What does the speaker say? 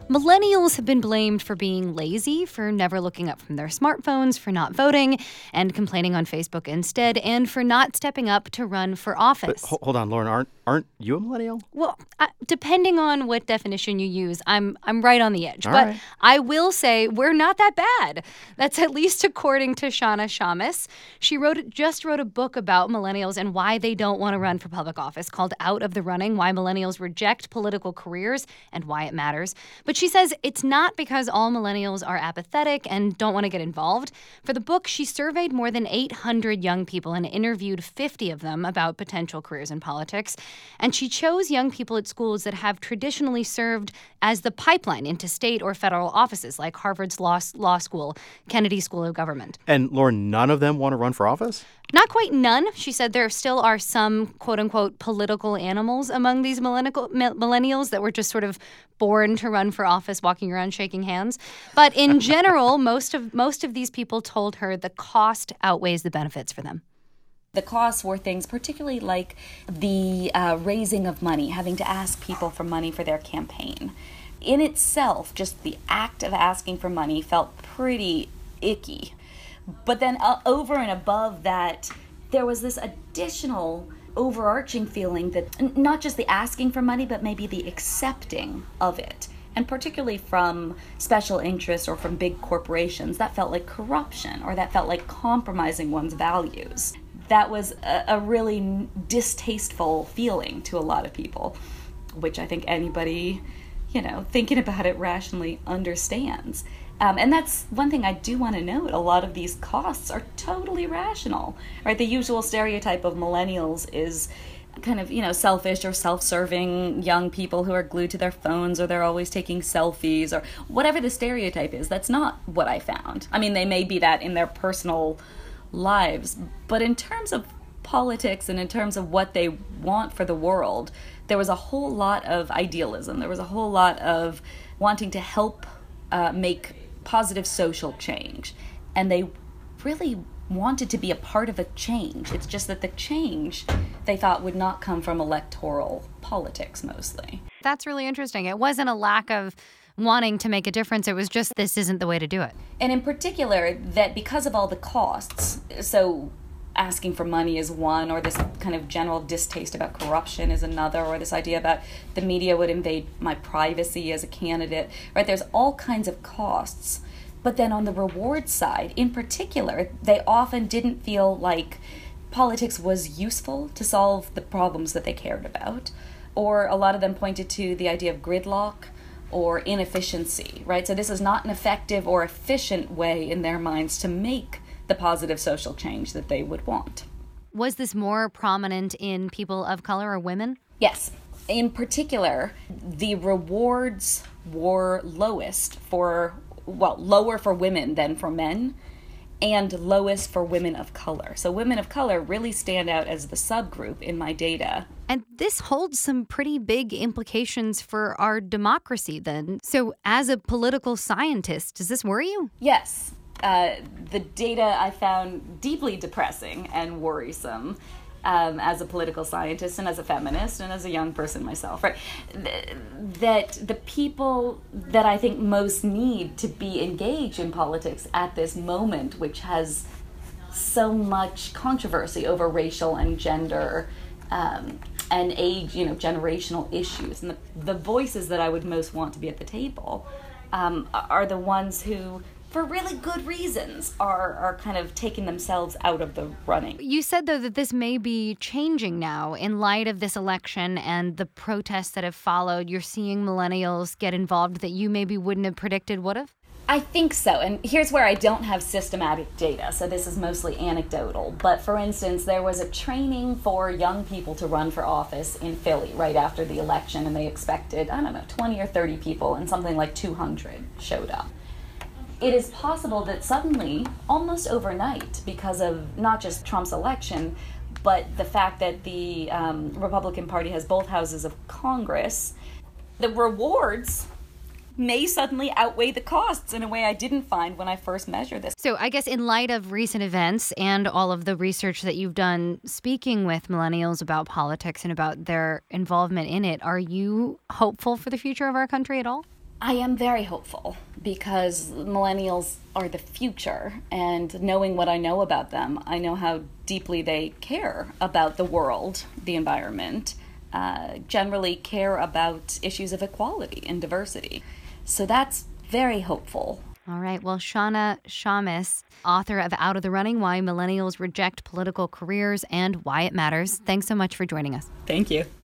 Millennials have been blamed for being lazy, for never looking up from their smartphones, for not voting and complaining on Facebook instead, and for not stepping up to run for office. But hold on, Lauren, aren't you a millennial? Well, depending on what definition you use, I'm right on the edge. All but right. I will say we're not that bad. That's at least according to Shauna Shamus. She just wrote a book about millennials and why they don't want to run for public office called Out of the Running, Why Millennials Reject Political Careers and Why It Matters. But she says it's not because all millennials are apathetic and don't want to get involved. For the book, she surveyed more than 800 young people and interviewed 50 of them about potential careers in politics. And she chose young people at schools that have traditionally served as the pipeline into state or federal offices, like Harvard's law school, Kennedy School of Government. And, Lauren, none of them want to run for office? Not quite none. She said there still are some, quote-unquote, political animals among these millennials that were just sort of born to run for office, walking around shaking hands. But in general, most of these people told her the cost outweighs the benefits for them. The costs were things particularly like the raising of money, having to ask people for money for their campaign. In itself, just the act of asking for money felt pretty icky. But then over and above that, there was this additional overarching feeling that not just the asking for money, but maybe the accepting of it. And particularly from special interests or from big corporations, that felt like corruption or that felt like compromising one's values. That was a really distasteful feeling to a lot of people, which I think anybody, thinking about it rationally understands. And that's one thing I do want to note. A lot of these costs are totally rational, right? The usual stereotype of millennials is kind of, selfish or self-serving young people who are glued to their phones or they're always taking selfies or whatever the stereotype is. That's not what I found. I mean, they may be that in their personal lives, but in terms of politics and in terms of what they want for the world, there was a whole lot of idealism. There was a whole lot of wanting to help make positive social change. And they really wanted to be a part of a change. It's just that the change they thought would not come from electoral politics mostly. That's really interesting. It wasn't a lack of wanting to make a difference. It was just this isn't the way to do it. And in particular, that because of all the costs, so asking for money is one, or this kind of general distaste about corruption is another, or this idea about the media would invade my privacy as a candidate, right? There's all kinds of costs. But then on the reward side, in particular, they often didn't feel like politics was useful to solve the problems that they cared about. Or a lot of them pointed to the idea of gridlock or inefficiency, right? So this is not an effective or efficient way in their minds to make the positive social change that they would want. Was this more prominent in people of color or women? Yes. In particular, the rewards were lower for women than for men, and lowest for women of color. So women of color really stand out as the subgroup in my data. And this holds some pretty big implications for our democracy then. So as a political scientist, does this worry you? Yes. The data I found deeply depressing and worrisome as a political scientist and as a feminist and as a young person myself, right? That the people that I think most need to be engaged in politics at this moment, which has so much controversy over racial and gender and age, generational issues, and the voices that I would most want to be at the table are the ones who, for really good reasons, are kind of taking themselves out of the running. You said, though, that this may be changing now in light of this election and the protests that have followed. You're seeing millennials get involved that you maybe wouldn't have predicted would have? I think so, and here's where I don't have systematic data, so this is mostly anecdotal. But for instance, there was a training for young people to run for office in Philly right after the election, and they expected, 20 or 30 people, and something like 200 showed up. It is possible that suddenly, almost overnight, because of not just Trump's election, but the fact that the Republican Party has both houses of Congress, the rewards may suddenly outweigh the costs in a way I didn't find when I first measured this. So I guess in light of recent events and all of the research that you've done speaking with millennials about politics and about their involvement in it, are you hopeful for the future of our country at all? I am very hopeful because millennials are the future, and knowing what I know about them, I know how deeply they care about the world, the environment, generally care about issues of equality and diversity. So that's very hopeful. All right. Well, Shanna Shamis, author of Out of the Running, Why Millennials Reject Political Careers and Why It Matters. Thanks so much for joining us. Thank you.